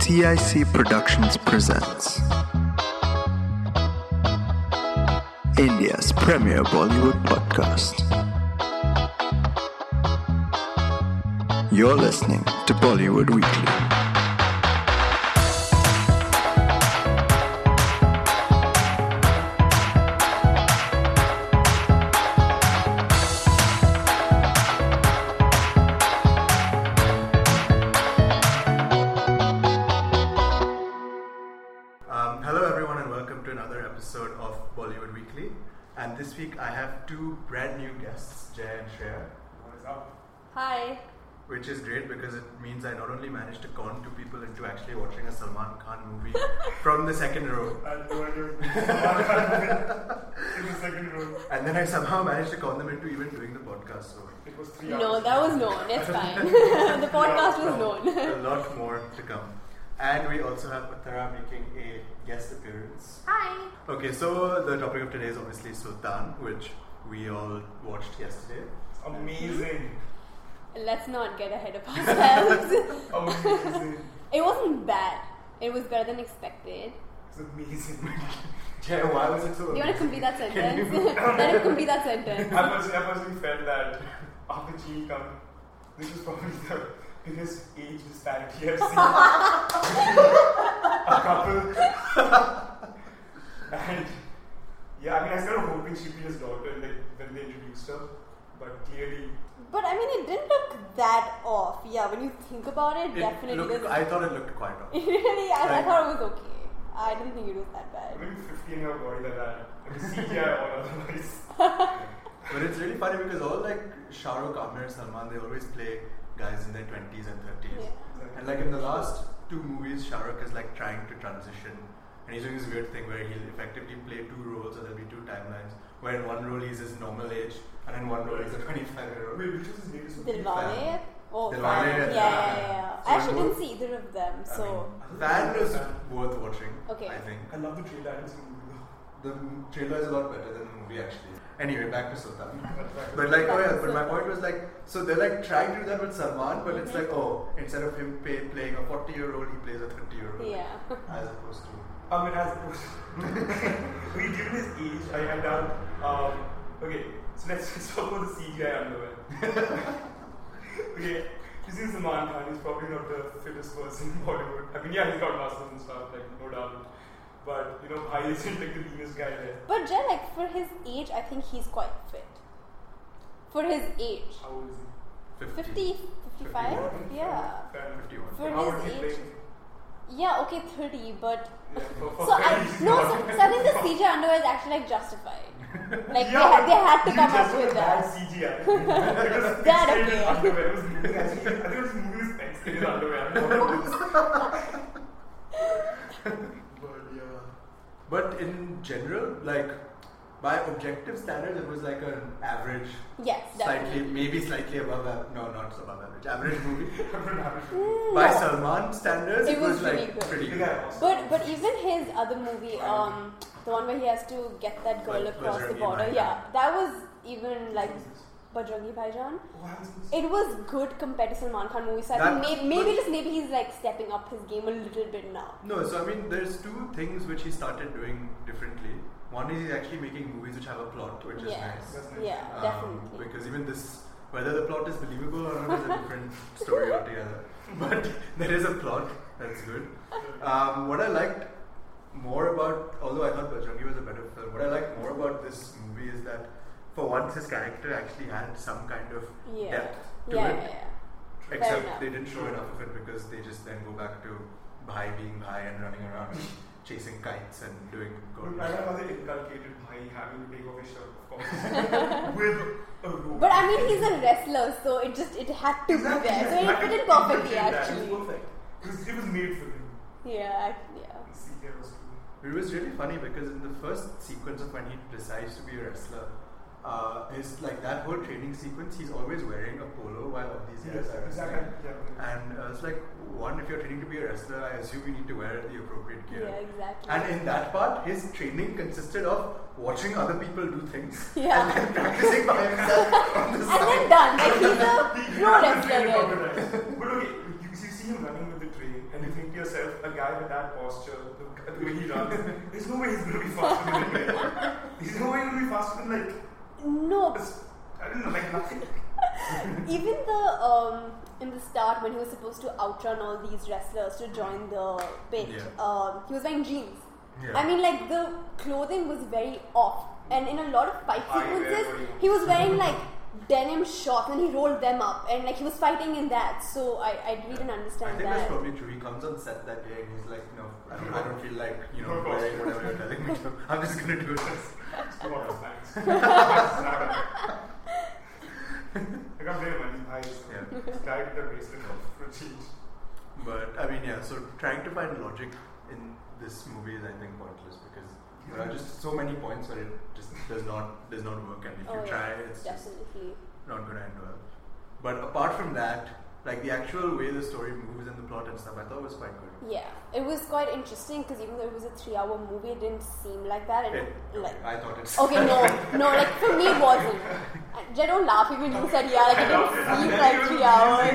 TIC Productions presents India's premier Bollywood podcast. You're listening to Bollywood Weekly. Hello everyone and welcome to another episode of Bollywood Weekly. And this week I have two brand new guests, Jay and Shreya. What is up? Hi. Which is great because it means I not only managed to con two people into actually watching a Salman Khan movie from the second row. I had no idea Salman Khan movie in the second row. And then I somehow managed to con them into even doing the podcast. So It was 3 hours. No, that was known. It's fine. The podcast was known. a lot more to come. And we also have Uttara making a guest appearance. Hi. Okay, so the topic of today is obviously Sultan, which we all watched yesterday. Amazing. Let's not get ahead of ourselves. Amazing. It wasn't bad. It was better than expected. It's amazing. Jay, why was it so Do you want to complete that Can sentence? you- Let him complete that sentence. I personally felt that after GE come, this was probably the biggest age disparity I've seen. A couple. And yeah, I mean, I started hoping she'd be his daughter like, when they introduced her, but clearly. But I mean, it didn't look that off. Yeah, when you think about it, definitely doesn't. I thought it looked quite off. Really, I Like- thought it was okay. I didn't think it was that bad. Maybe 15-year body like that. Like CGI or otherwise. But it's really funny because all like Shah Rukh, Amir, Salman, they always play guys in their 20s and 30s. Yeah. And like in the last two movies, Shah Rukh is like trying to transition. And he's doing this weird thing where he'll effectively play two roles, so there'll be two timelines. Where in one role he's his normal age, and in one role he's a 25-year-old. Wait, which was his latest movie? Dilwale? Oh, Dilwale, Fan. yeah. Yeah. So I actually both- didn't see either of them, so. Fan is worth watching, Okay. I think. I love the trailer. I didn't see the movie though. The trailer is a lot better than the movie actually. Anyway, back to Sultan. But But like, oh yeah, but my point was like, so they're like trying to do that with Salman, but it's like, oh, instead of him playing a 40-year-old, he plays a 30-year-old. Yeah. As opposed to. I mean, as opposed to. We given his age, I had done. Okay, so let's talk about the CGI underwear. Okay, you see Salman Khan, he's probably not the fittest person in Bollywood. I mean, yeah, he's got muscles and stuff, like, no doubt. But, you know, Bhai isn't like the leanest guy there. But Jay, like, for his age, I think he's quite fit. For his age. How old is he? 50, 55? Yeah. Fair enough. 51. For How old his is he age. playing? Yeah, okay, 30, but. Yeah, for So I he's no, not. so I think the CGI underwear is actually like justified. Like Yeah, they had to you come just up with bad that. CGI. Because That it's okay. underwear. It was moving actually. I think it was moving specs in his underwear. I don't know what it is. But yeah. But in general, like, by objective standards, it was like an average, Yes, definitely. maybe slightly above average. No, not above average movie. Mm, By no. Salman standards, It was really like good. pretty Big good. guy also. But even his other movie, the one where he has to get that girl Like across the Bajrangi border, Bhaijaan. yeah, that was even like Bajrangi Bhaijaan. Oh, I haven't seen this. It was good compared to Salman Khan movies. So I That- think maybe he's like stepping up his game a little bit now. No, so I mean, there's two things which he started doing differently. One is he's actually making movies which have a plot, which is Yeah, nice. That's nice. yeah, definitely. Because even this, whether the plot is believable or not, is a different story altogether. But there is a plot, that's good. What I liked more about, although I thought Bajrangi was a better film, what I liked more about this movie is that for once his character actually had some kind of Yeah, depth to yeah, it. yeah. Fair Except enough. they didn't show enough of it because they just then go back to Bhai being Bhai and running around chasing kites and doing Look, gold. I don't know how they inculcated Bhai having to take off his shirt, of course. With a rope. But I mean, he's a wrestler, so it had to be there. So it fitted perfectly, actually. It was perfect. It was made for him. Yeah. The CGI was cool. It was really funny because in the first sequence of when he decides to be a wrestler, is like that whole training sequence, he's always wearing a polo while all these guys are exactly. wrestling. Yeah. And it's like, one, if you're training to be a wrestler, I assume you need to wear the appropriate gear. Yeah, exactly. And in that part, his training consisted of watching other people do things Yeah. and then practicing by himself on the And side. then done. Like he's a pro wrestler. But okay, you see see him running with the train, and you think to yourself, a guy with that posture, the way he runs, there's no way he's going to be faster than the train. There's no way he's going to be faster than like. No. I don't know, like nothing. Even the in the start when he was supposed to outrun all these wrestlers to join the pit, he was wearing jeans. Yeah. I mean, like the clothing was very off, and in a lot of fight sequences, he was wearing like denim shorts and he rolled them up, and like he was fighting in that. So I really didn't understand I think that. that's probably true. He comes on set that day and he's like, no, I don't feel like wearing whatever you're telling me to. I'm just gonna do this. Thanks. I can't blame him, he's tied to the bracelet for change. But I mean, so trying to find logic in this movie is, I think, pointless because there are just so many points where it just does not work, and if you try, it's definitely just not going to end well. But apart from that, like the actual way the story moves and the plot and stuff, I thought was quite good. Yeah, it was quite interesting because even though it was a 3-hour movie, it didn't seem like that. I thought it's okay. No, like for me it wasn't. Jay, don't laugh even you said like it didn't seem like 3 hours.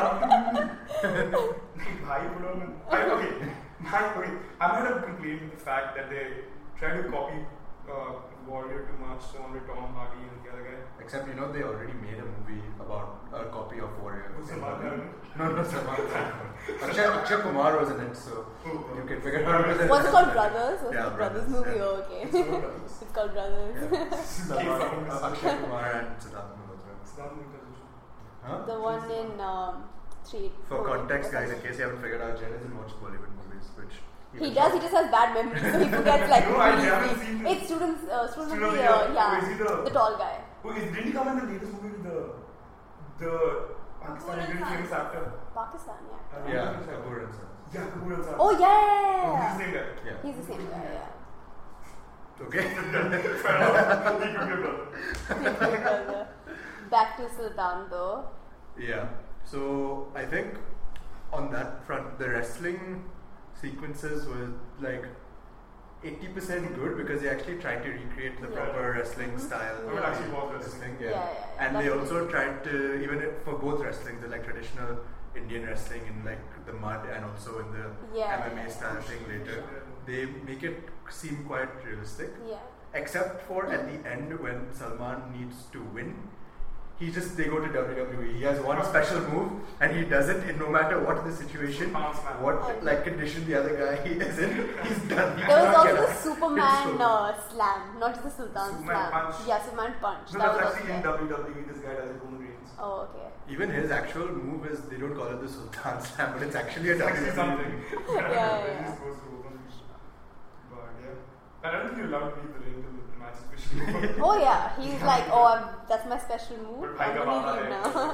I'm not going to complain with the fact that they try to copy Warrior too much, the one with Tom Hardy and the other guy. Except they already made a movie about a copy of Warrior. Salman Khan? No, Salman Khan. Akshay Kumar was in it, so you can figure out. What's it called, Brothers? What's Yeah, the Brothers Brothers, movie? yeah. Oh, okay. It's called Brothers. It's called Brothers. Akshay Kumar and Siddharth Malhotra. Huh? The one in 3. For context, guys, in case you haven't figured out, Jay doesn't watch Bollywood movies, which he does. He just has bad memory, so he forgets like. No, I haven't seen It's students of the Student of the year. Year. Yeah, Oh, is he the tall guy. Didn't he come in the latest movie with the Pakistani very famous actor? Pakistan, yeah. Yeah, Kapoor and Sons. Yeah, Kapoor and Sons. Oh yeah. Oh, he's the same guy. Yeah. He's the same guy. Yeah. Okay. Fair enough. He could be a brother. Back to Sultan though. Yeah. So I think on that front, the wrestling sequences were like 80% good because they actually tried to recreate the proper wrestling style. It actually was wrestling. Yeah. And they also tried to, even for both wrestling, the like traditional Indian wrestling in like the mud and also in the MMA style thing later, they make it seem quite realistic. Yeah. Except for at the end when Salman needs to win. They go to WWE. He has one special move and he does it in no matter what the situation, what like condition the other guy is in, he's done. There was also the Superman slam, not just the Sultan Superman slam. punch. Yeah, Superman punch. No, that that's was actually in WWE. This guy does it Roman Reigns. Oh, okay. Even his actual move is, they don't call it the Sultan slam, but it's actually a Actually WWE. something. Yeah. But yeah. I don't think you're allowed to leave the ring till the match is officially over. Oh yeah, he's like, that's my special move. I'm gonna leave now.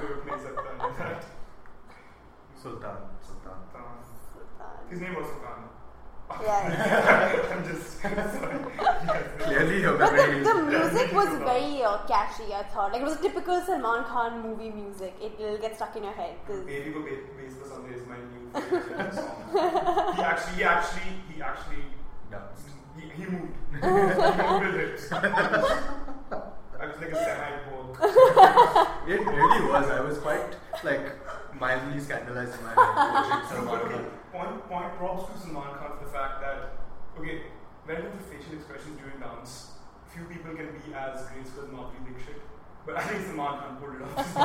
Sultan. Sultan. His name was Sultan. Yeah. I'm just sorry. Clearly your But memory the music was very catchy, I thought. Like it was a typical Salman Khan movie music. It'll get stuck in your head. Baby Ko Base Par Sunday is my new favorite song. He actually danced. He moved. He moved his lips. I was like a semi-pole. It really was. I was quite like mildly scandalized in my watching Salman Khan. Point props to Salman Khan for the fact that, okay, when it comes to facial expressions during dance, few people can be as graceful as Madhuri Dixit, but I think Salman Khan pulled it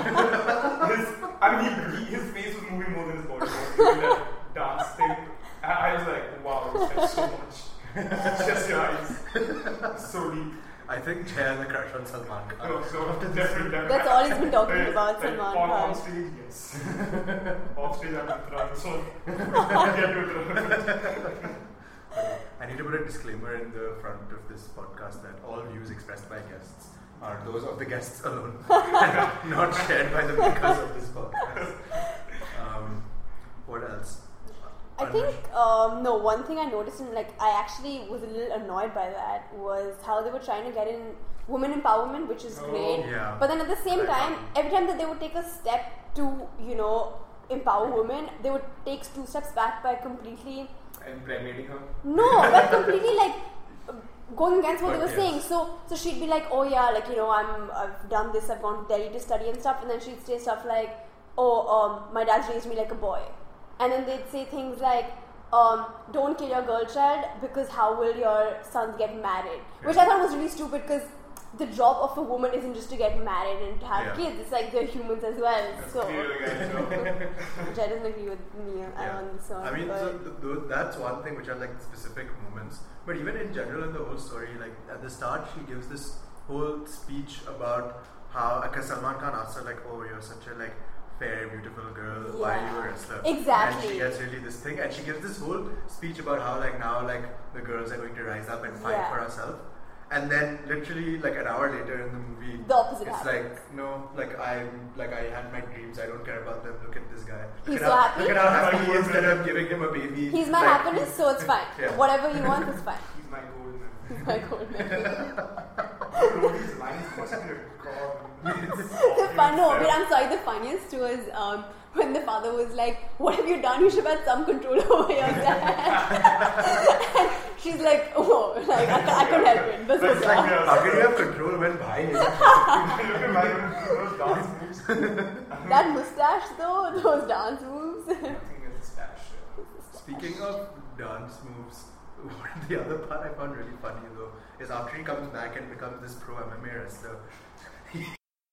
off. His face was moving more than his body was doing that dance thing. I was like, wow, this guy's so much. Just your eyes. So deep. I think Jay has a crush on Salman Khan. No, so definitely. That's all he's been talking about, Salman On Khan. stage, yes. Off stage, I'm with Ram, so get to it. I need to put a disclaimer in the front of this podcast that all views expressed by guests are those of the guests alone, and not shared by the makers of this podcast. What else? I think, one thing I noticed, and like I actually was a little annoyed by that, was how they were trying to get in women empowerment, which is great. Yeah. But then at the same time, every time that they would take a step to, empower women, they would take 2 steps back by completely... Impregnating her? No, but completely like going against what they were saying. So she'd be like, oh yeah, like, I've done this, I've gone to Delhi to study and stuff, and then she'd say stuff like, my dad's raised me like a boy. and then they'd say things like, don't kill your girl child because how will your sons get married? Which I thought was really stupid because the job of a woman isn't just to get married and to have kids. It's like they're humans as well. So, which I doesn't agree with me on this one. I mean, so that's one thing which are like specific moments. But even in general in the whole story, like at the start, she gives this whole speech about how, because Salman Khan asks her like, oh, you're such a like fair, beautiful girl, why are you a wrestler? Exactly. And she gets really this thing, and she gives this whole speech about how like now like the girls are going to rise up and fight for herself. And then literally like an hour later in the movie, the opposite it's happens. like, no, like I had my dreams, I don't care about them, look at this guy. He's so happy. Look at how happy he is that I'm giving him a baby. He's my happiness, so it's fine. Whatever he wants is fine. He's my gold man. He's my gold man. These lines must be I'm sorry, the funniest was when the father was like, what have you done? You should have had some control over your dad. And she's like, oh, like I couldn't help it. But it's like, how can you have control when bhai is those dance moves. That mustache though, those dance moves. I think it's a stash. Speaking of dance moves, the other part I found really funny though is after he comes back and becomes this pro MMA wrestler, he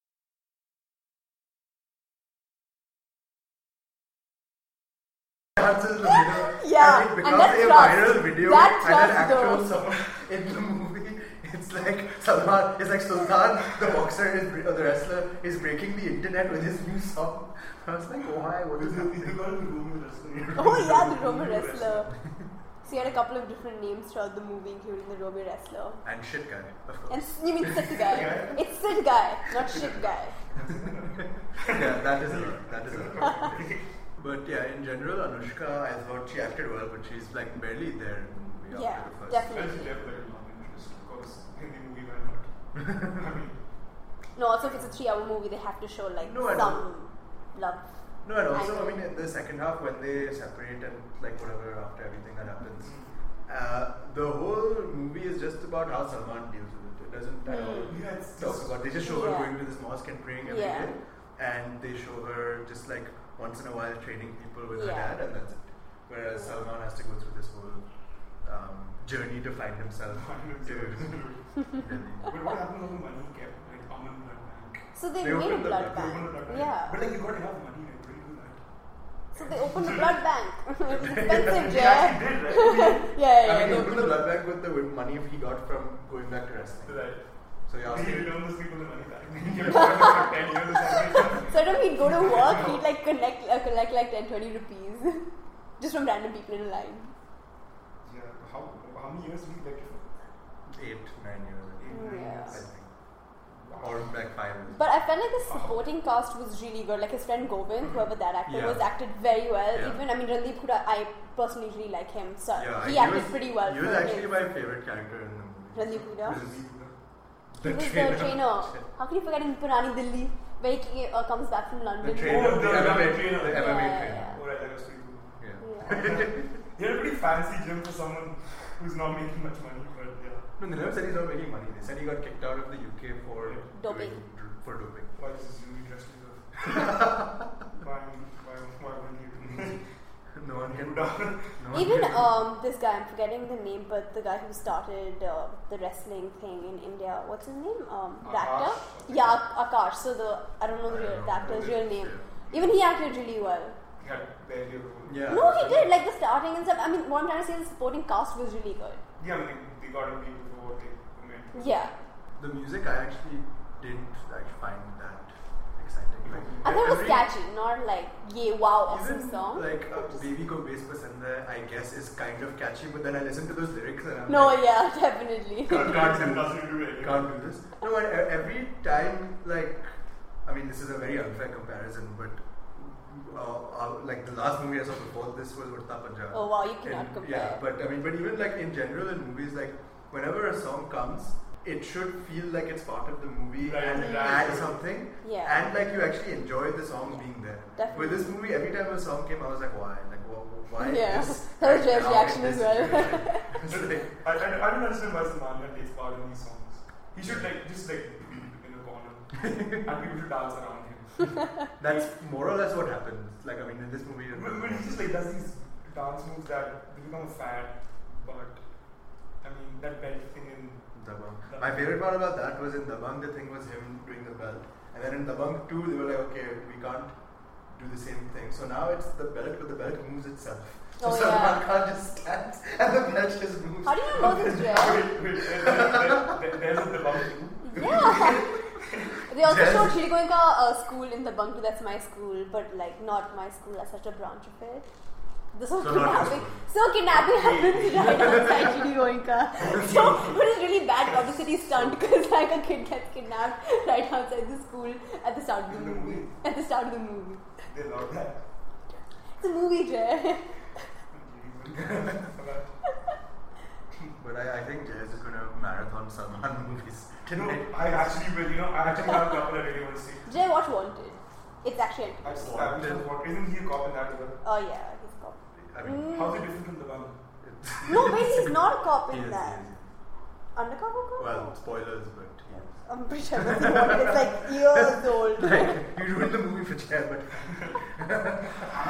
dances in the middle, yeah, and it becomes and that's a trust. viral video, That and an trust, actual though. song in the movie. It's like Salman, it's like Sultan, the boxer or the wrestler, is breaking the internet with his new song. I was like, oh hi, what is happening? Oh yeah, the Roman wrestler. So he had a couple of different names throughout the movie, including the Roman wrestler. And shit guy, of course. And you mean sit guy? It's sit guy, not shit guy. Yeah, that is a lot. That is a lot. But yeah, in general, Anushka, I thought she acted well, but she's like barely there in the movie Yeah, after the first. definitely. Because in the movie, why not? I mean, No, also if it's a 3-hour movie, they have to show like No, I some love. No, and also, I mean, in the second half, when they separate and like whatever after everything that happens, the whole movie is just about how Salman deals with it. It doesn't at all talk about. They just show her going to this mosque and praying every day, and they show her just like once in a while training people with her dad, and that's it. Whereas Salman has to go through this whole journey to find himself. But what happened to the money he kept? Like Aman Blood Bank. So they made a blood bank. Yeah. But like you got enough money, right? What do you do that? So they opened a blood bank. It's expensive, He yeah. actually did, right? Yeah. I mean, he opened the blood bank with the money he got from going back to wrestling. Right. So yeah, He returned those people the money back. He kept working for 10 years or something. So when he'd go to work, he'd like collect like 10-20 rupees just from random people in a line. Yeah. How many years did he get it for? 8-9 years. Yeah. I think. Or like 5 years. But I felt like the supporting cast was really good. Like his friend Govind, whoever that actor was, acted very well. Yeah. Even Randeep Hooda, I personally really like him. So Yeah, he acted pretty well. He was actually my favorite character in the movie. Randeep Hooda. The He was trainer. the trainer. How can you forget in Purani Delhi, where he comes back from London? The trainer. Oh, the the MMA trainer. The Yeah, MMA yeah, trainer. yeah. Oh, right, that was pretty cool. Yeah. He had a pretty fancy gym for someone who's not making much money, but yeah. No, they never said he's not making money. They said he got kicked out of the UK for Doping. For doping. Why is this really interesting? Why wouldn't you? No one can. Even this guy, I'm forgetting the name, but the guy who started the wrestling thing in India, what's his name? The actor? Yeah, Akash. So I don't know the actor's real name. Even he acted really well. He had barely a role. Yeah. No, he did. Like the starting and stuff. I mean, what I'm trying to say is the supporting cast was really good. Yeah, I mean, they got him people for what they meant. Yeah. The music I actually didn't find that exciting. Like, I thought it was every- catchy, not like, yeah, wow, awesome Even song. like Baby Ko Base Pasand Hai, I guess is kind of catchy, but then I listen to those lyrics and I'm No, like, yeah, definitely. can't Can't do this. No, but every time, like, I mean, this is a very unfair comparison, but like the last movie I saw before this was Urta Punjab. Oh wow, you cannot compare. Yeah, but I mean, but even like in general in movies, like whenever a song comes, it should feel like it's part of the movie Right, and right. add something. Yeah. And like you actually enjoy the song being there. Definitely. With this movie, every time a song came, I was like, why? Like, why? Yeah. This That was Jay's now reaction in as this well. situation? It's like, I don't understand why Salman Khan takes part in these songs. He should like just like in the corner and people should dance around him. That's more or less what happens. Like, I mean, in this movie, But he just like does these dance moves that you become a fan. But I mean, that belt thing in Dabangg. My favorite part about that was in Dabangg, the thing was him doing the belt. And then in Dabangg 2, they were like, okay, we can't do the same thing. So now it's the belt, but the belt moves itself. So Salman Khan just stands and the belt just moves. How do you know this, Jay? There's the Dabangg 2. Yeah. They also showed Chili Goenka school in the Dabangg 2. That's my school, but like not my school. That's such a branch of it. This whole kidnapping. So kidnapping happens right outside Chili Goenka. So it is really bad publicity stunt because like a kid gets kidnapped right outside the school at the start of the movie. At the start of the movie. They love that. It's a movie, Jay. But I think Jay is just going to marathon Salman movies tonight. I actually will. I actually have a couple I really want to see. Jay, watch Wanted. It's actually I just haven't seen what. Isn't he a cop in that as well? oh yeah, he's a cop. I mean, How's it different from the one? No, wait, he's not a cop he in is, that. he is. Undercover cop? Well, spoilers, but he is. I'm pretty sure that's the one. It's like years old. Like, you ruined the movie for Jay, but. yeah.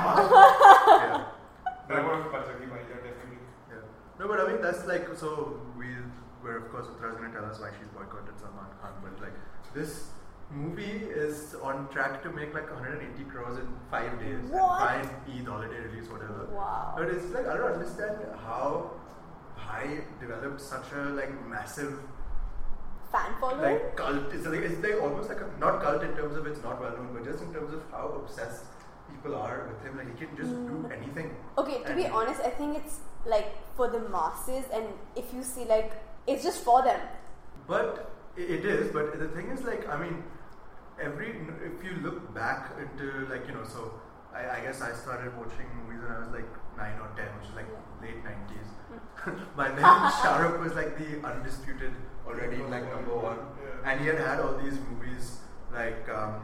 That was Pachaki Bhai, definitely. Yeah. No, but I mean, that's like, so we were, of course, Uttara's going to tell us why she's boycotted Salman Khan, but like, this movie is on track to make like 180 crores in 5 days. What? And fine, Eid, holiday release, whatever. Wow. But it's like, I don't understand how Bhai developed such a like massive Fan following? like cult. It's like almost like a, not cult in terms of it's not well known, but just in terms of how obsessed people are with him. Like he can just do anything. Okay, to be honest, I think it's like for the masses, and if you see like, it's just for them. But it is. But the thing is, like, I mean, if you look back into like, so I guess I started watching movies when I was like 9 or 10, which is like late 90s. By then, Shah Rukh was like the undisputed already like number one, and he had all these movies like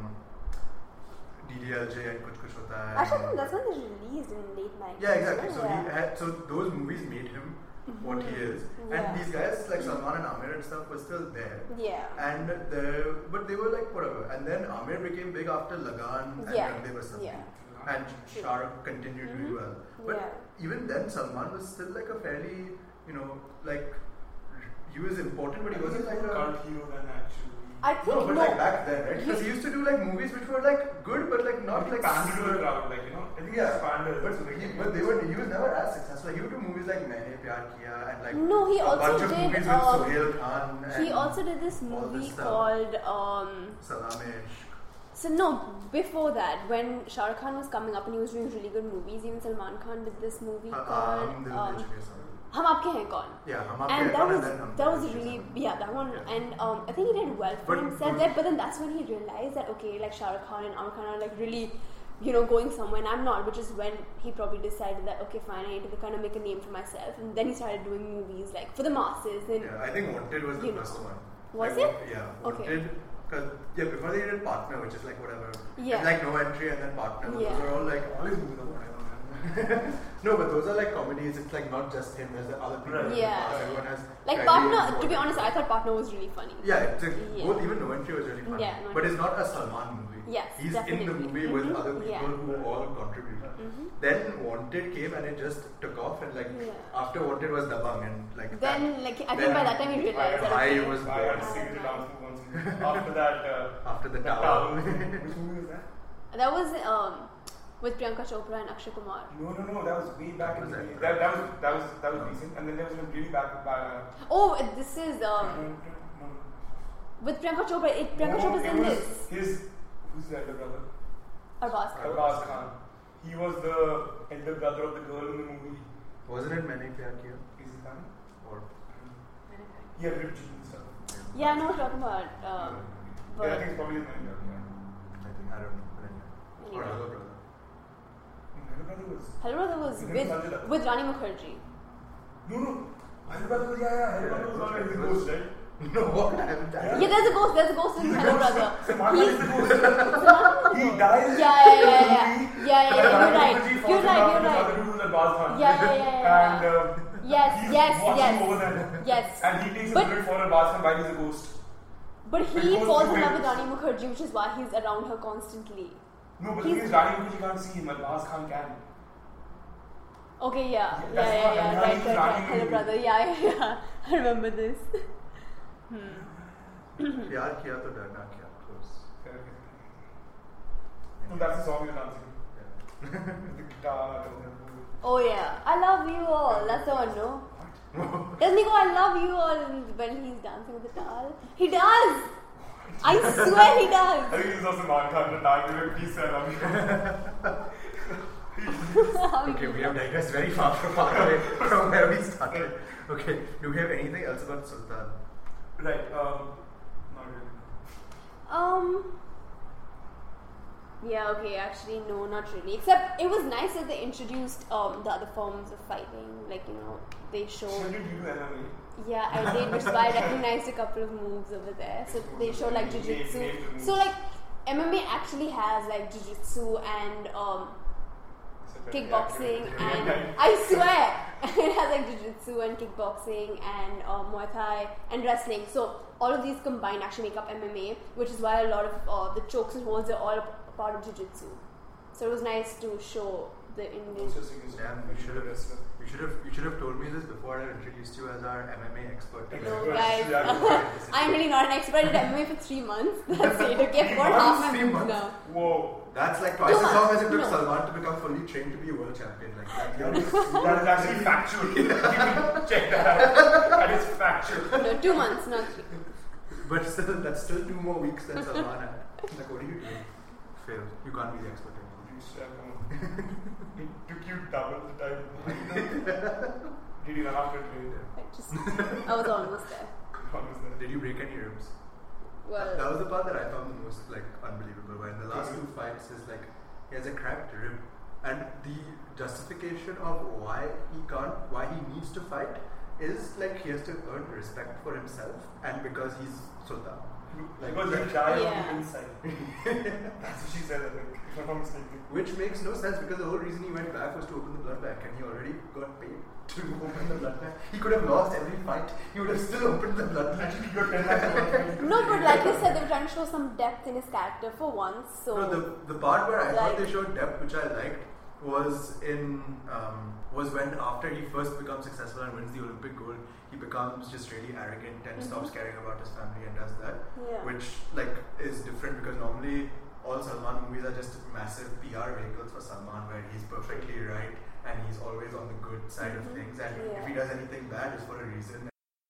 DDLJ and Kuch Kuch Hota Hai. Actually, I think that's when they released in late 90s. Yeah, exactly. So Yeah. so those movies made him what he is, and these guys like Salman and Amir and stuff were still there. Yeah. And but they were like whatever. And then Amir became big after Lagan and Yeah. Rang De Basant. Yeah. And Shah Rukh continued to do well. But even then, Salman was still like a fairly, like he was important, but he wasn't like a cult hero then actually. I think no, but like back then, right? Because he used to do like movies which were like good, but like not like pander to the super. crowd, like I think Yeah, pander. but he was never as successful. Like, he would do movies like Maine Pyar Kiya and like No, he a also bunch of did, movies with Sohail Khan. he and also did this all movie this stuff. called Salamesh. so no, before that, when Shah Rukh Khan was coming up and he was doing really good movies, even Salman Khan did this movie called Hum Aapke Hain Kaun. Yeah, Hum Aapke And Hain Kaun and then that was really that one. Yeah. And I think he did well for But himself there. But then that's when he realized that okay, like Shah Rukh Khan and Amir Khan are like really, going somewhere, and I'm not. Which is when he probably decided that okay, fine, I need to kind of make a name for myself. And then he started doing movies like for the masses. And yeah, I think Wanted was the first one. Was like, it? Yeah, Okay. Wanted. Because before they did Partner, which is like whatever. Yeah. And like No Entry and then Partner. Yeah. Those are all like all his movies are whatever. No, but those are like comedies. It's like not just him. There's the other people. Yeah. Everyone has like fairly Partner. To be important- honest, I thought Partner was really funny. Yeah, it's Yeah. both even No Entry was really funny. Yeah, No but Entry. it's not a Salman movie. Yes, He's definitely. in the movie with other people Yeah. who all contributed. Then Wanted came and it just took off, and like after Wanted was Dabangg, and like Then like I think by that time he realized that I okay, was I had to sing the dance move once. After that, after the the tower. Which movie was that? that was with Priyanka Chopra and Akshay Kumar. No, that was way back in the day. That That was recent, and then there was a really back. Oh, this is with Priyanka Chopra. Priyanka Chopra's in this. Who's the elder brother? Arbaz Khan. Arbaz Khan. He was the elder brother of the girl in the movie. Wasn't it Maine Pyar Kiya? Is it that? Or He had ripped jeans and stuff. Yeah, I know what you're talking about. Yeah, I think it's probably his name. I think I don't know. But anyway. Or Anyway. Hello Brother. Elder brother was. Hello Brother was with Rani Mukherjee. No. Elder brother was Elder brother was on the ghost, right? No, what? I haven't died. Yeah, there's a ghost in Hello Brother. Salman He's is the ghost. He dies. Yeah. You're right. Yeah. And he's watching over them. Yes. And he takes a But- bullet for Arbaz Khan while he's a ghost. But he Because falls in he love with wins. Rani Mukherjee, which is why he's around her constantly. No, but the thing is, Rani Mukherjee can't see him, but Naz Khan can. Okay, yeah. That's not- and Rani is Rani Hello, movie. brother. Yeah. I remember this. प्यार किया तो डरना क्या? Close. No, that's the song you're dancing. The guitar and the Oh yeah, I love you all. That's the one, no? Doesn't he go, I love you all when he's dancing with the towel? He does! I swear he I does! think this is also Salman Khan, the tag, please say I love you. Okay, we have digressed very far away from where we started. Okay, do we have anything else about Sultan? Right, not really. Yeah, okay, actually, no, not really. Except it was nice that they introduced the other forms of fighting. Like, they So showed. did you do MMA? Yeah, I did, which is why I recognized a couple of moves over there. So they show like jiu-jitsu. Name the moves. So like MMA actually has like jiu-jitsu and It's a very kickboxing accurate- and I swear it has like jiu-jitsu and kickboxing and Muay Thai and wrestling. So all of these combined actually make up MMA, which is why a lot of the chokes and holds are all a part of jiu-jitsu. So it was nice to show the Indian. Also, singing is Damn, a good wrestler. you should have told me this before I introduced you as our MMA expert. No, Expert. guys, Yeah, I'm really not an expert. I did MMA for 3 months. That's it. Okay, I've got half my 3 moves months? now. Whoa. That's like twice 2 as long as it months. took No. Salman to become fully trained to be a world champion. Like that. That is actually factual. You can check that out. That is factual. No, 2 months, not 3. But still, that's still 2 more weeks than Salman had. Like, what are you doing? Fail. You can't be the expert anymore. It took you double the time. Did you run after it? I was almost there. Did you break any ribs? Well, That was the part that I found the most like unbelievable. Where in the last 2 fights, is like he has a cracked rib, and the justification of why he needs to fight is like he has to earn respect for himself, and because he's Sultan. Like, Because you die Yeah. on the inside. That's what she said, I think. If I'm not mistaken. Which makes no sense because the whole reason he went back was to open the blood bank, and he already got paid to open the blood bank. He could have lost every fight. He would have still opened the blood bank. Actually, you got 10 lakhs. no, but like you said, they were trying to show some depth in his character for once. So No, the part where I thought Like- they showed depth, which I liked, was when after he first becomes successful and wins the Olympic gold, he becomes just really arrogant and stops caring about his family and does that, Yeah. which like is different because normally all Salman movies are just massive PR vehicles for Salman where he's perfectly right and he's always on the good side of things, and Yeah. if he does anything bad, it's for a reason.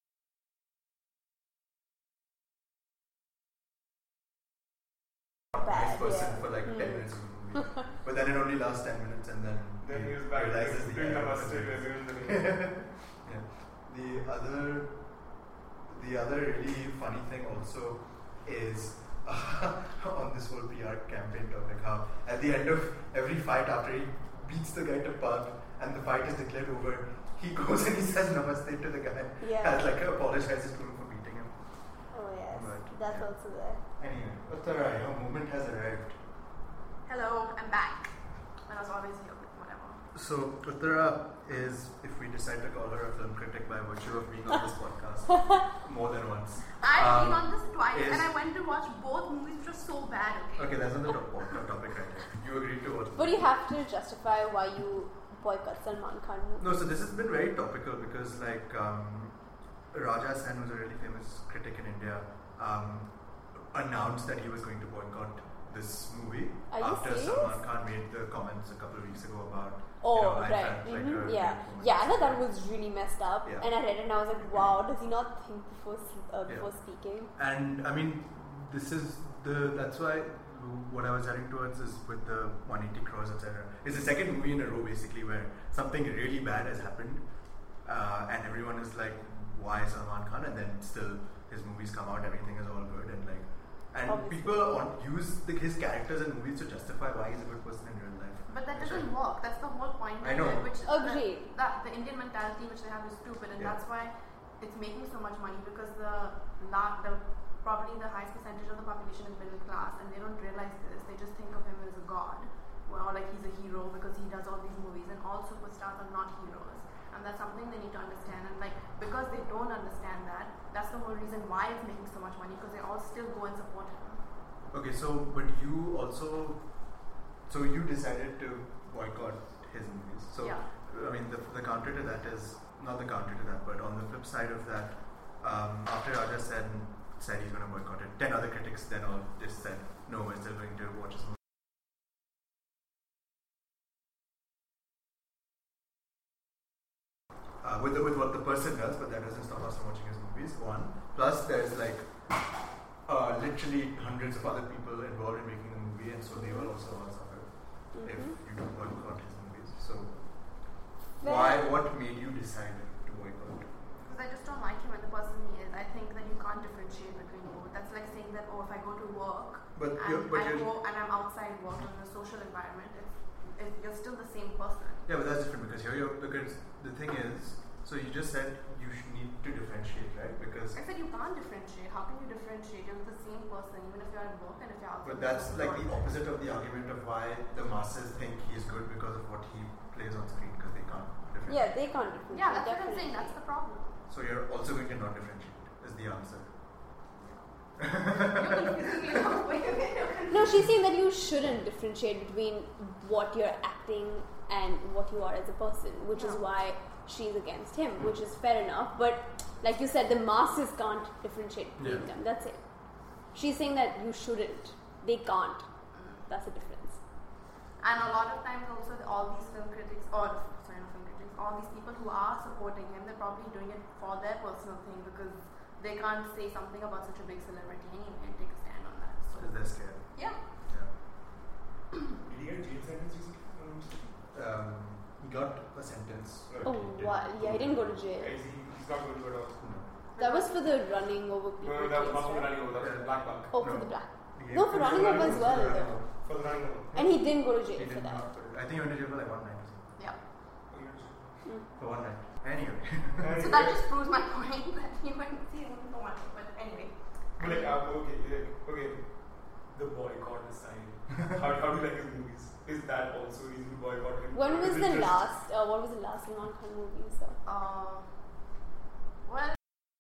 Nice bad. person Yeah. for like 10 minutes of the movie, but then it only lasts 10 minutes and then Then he was back realizes doing the namaste, error. doing the name. Yeah. The other really funny thing also is on this whole PR campaign topic, how at the end of every fight after he beats the guy to pulp and the fight is declared over, he goes and he says namaste to the guy, Yeah. as like apologizes to him for beating him. Oh yes, But, that's yeah. also there. Anyway, Uttara, your moment has arrived. Hello, I'm back. And I was always here, but whatever. So, Uttara is, if we decide to call her a film critic by virtue of being on this podcast more than once. I've been on this twice is- and I went to watch both movies which were so bad, okay? Okay, that's not the topic right there. You agreed to watch. But you have to justify why you boycott Salman Khan. No, so this has been very topical because like Raja Sen, who's a really famous critic in India, announced that he was going to boycott this movie Are you after serious? Salman Khan made the comments a couple of weeks ago about Oh, I right. felt like Mhm, a yeah. rape moment. Yeah, I thought that was really messed up. Yeah. And I read it and I was like, wow, does he not think before Yeah. speaking? And I mean, this is that's why what I was heading towards is with the 180 crores, etc. It's the second movie in a row basically where something really bad has happened, and everyone is like, "Why Salman Khan?" And then still his movies come out, everything is all good, and Obviously. people use his characters in movies to justify why he's a good person in real life. But that Which doesn't work. That's the whole point. I know. Which Agreed. The Indian mentality which they have is stupid, and Yeah. that's why it's making so much money because probably the highest percentage of the population is middle class, and they don't realize this. They just think of him as a god, or like he's a hero because he does all these movies, and all superstars are not heroes. and that's something they need to understand. And like because they don't understand that, that's the whole reason why it's making so much money, because they all still go and support him. Okay, so but you also, so you decided to boycott his movies. So Yeah. I mean, the counter to that is not the counter to that, but on the flip side of that, after Raja said he's going to boycott it, 10 other critics then all just said, no, we're still going to watch his movie. With what the person does, but that doesn't stop us from watching his movies. One. Plus, there's like literally hundreds of other people involved in making the movie, and so they will also all suffer if you don't boycott his movies. So, what made you decide to boycott? Because I just don't like him and the person he is. I think that you can't differentiate between both. That's like saying that, oh, if I go to work But I'm outside work in a social environment, if you're still the same person. Yeah, but that's different because because the thing is, so you just said you need to differentiate, right? Because I said you can't differentiate. How can you differentiate? You're the same person even if you're at work and if you're outside. but that's like the opposite of the argument of why the masses think he's good because of what he plays on screen, because they can't differentiate. Yeah, they can't differentiate. Yeah, that's what I'm definitely. saying. That's the problem. So you're also going to not differentiate is the answer. You're confusing me now. Wait a minute. No, she's saying that you shouldn't differentiate between what you're acting and what you are as a person, which is why she's against him, which is fair enough. But like you said, the masses can't differentiate between them. That's it. She's saying that you shouldn't. They can't. That's the difference. And a lot of times also all these film critics, all these people who are supporting him, they're probably doing it for their personal thing because they can't say something about such a big celebrity anyway and take a stand on that. So Because they're scared. yeah. Yeah. Did he get a jail sentence recently? He got a sentence. Oh, what? Yeah, he didn't go to jail. He's not going to go to hospital. No. That was for the running over people. No, that was not case, for the right? running over, that was the black bug. Oh, for the black. No, for running over as well, though. For the running over. And he didn't go to jail He for did that. not. I think he went to jail for like 1 night or something. Yeah. For 1 night. Anyway. So that just proves my point that he went to see him for 1 night. But anyway. But like, okay, the boycott aside, how do you like his movies? Is that also reason to boycott him? When was Is it the just- last? What was the last Salman Khan movie you saw? Well,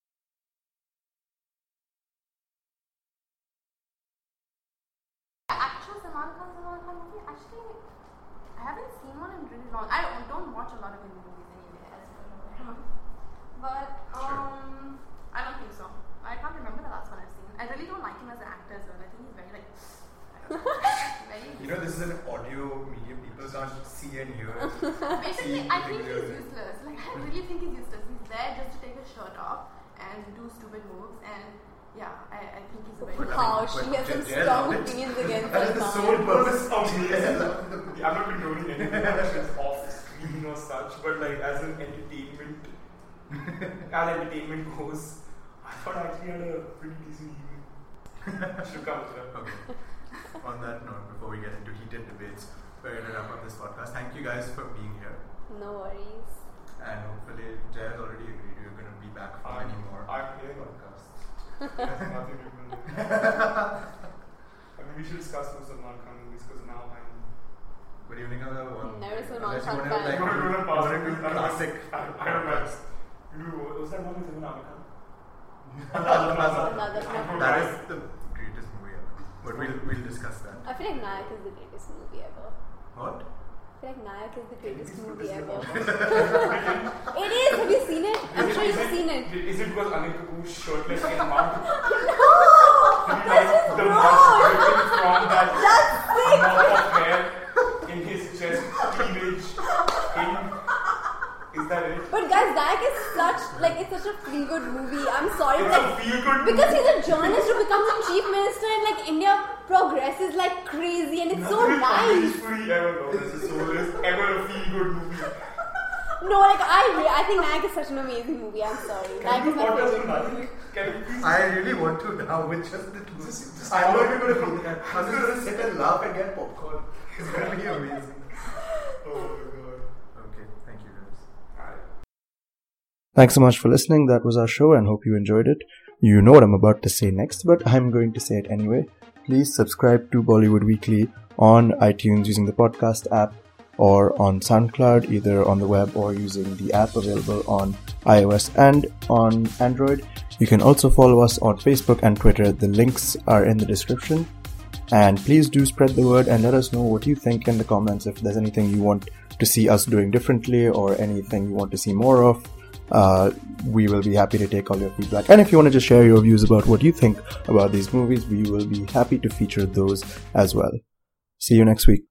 actual Salman Khan movie, actually, I haven't seen one in really long. I don't watch a lot of Indian movies anyway, as you know. But I don't think so. I can't remember the last one I've seen. I really don't like him as an actor as well. I think he's very like. I don't know, very. You know, this is an audio medium. People can't see and hear. Basically, I think he's useless. Like, I really think he's useless. He's there just to take his shirt off and do stupid moves. And yeah, I think he's a very. But I How mean, she but has some Jay strong loved it. opinions against That is the sole Salman. purpose of Yeah, I'm not condoning anything that's off screen or such, but like as an entertainment, as entertainment goes, I thought I actually had a pretty decent evening. Should come with that. Okay. On that note, before we get into heated debates, we're going to wrap up this podcast. Thank you guys for being here. No worries. And hopefully, Jay has already agreed you're going to be back for many more podcasts. Nothing different. I mean, we should discuss those Salman Khan movies because now I'm. But you think of the one? Never Salman Unless you Khan want fan. to like, No, no, no, you want to do no, no. classic. I don't know. Was that one with him and Amir Khan? Another That is the greatest movie ever. But we'll discuss that. I feel like Nayak is the greatest movie ever. What? I feel like Nayak is the greatest movie ever. It is. Have you seen it? I'm sure you've seen it. Is it because Anil Kapoor's shirtless in mouth? No, that's just The wrong. mouth dripping from that That's sick. amount of hair in his chest, cleavage, is that it? But guys, Nayak is it's such a feel good movie. I'm sorry, It's like, a feel-good because movie. he's a journalist who becomes the chief minister, and like India progresses like crazy, and it's so Nothing nice. Fully ever knows is ever a feel-good movie. No, like I think Nayak is such an amazing movie. I'm sorry, Nayak Can is you my podcast favorite on movie. that? Can you please? I really want to now with just the two. I'm not even going to do that. I'm just going to sit and laugh and get popcorn. It's going to be amazing. Oh my god. Okay, thank you guys. Alright. Thanks so much for listening. That was our show and hope you enjoyed it. You know what I'm about to say next, but I'm going to say it anyway. Please subscribe to Bollywood Weekly on iTunes using the podcast app. or on SoundCloud, either on the web or using the app available on iOS and on Android. You can also follow us on Facebook and Twitter. The links are in the description. And please do spread the word and let us know what you think in the comments. If there's anything you want to see us doing differently or anything you want to see more of, we will be happy to take all your feedback. And if you want to just share your views about what you think about these movies, we will be happy to feature those as well. See you next week.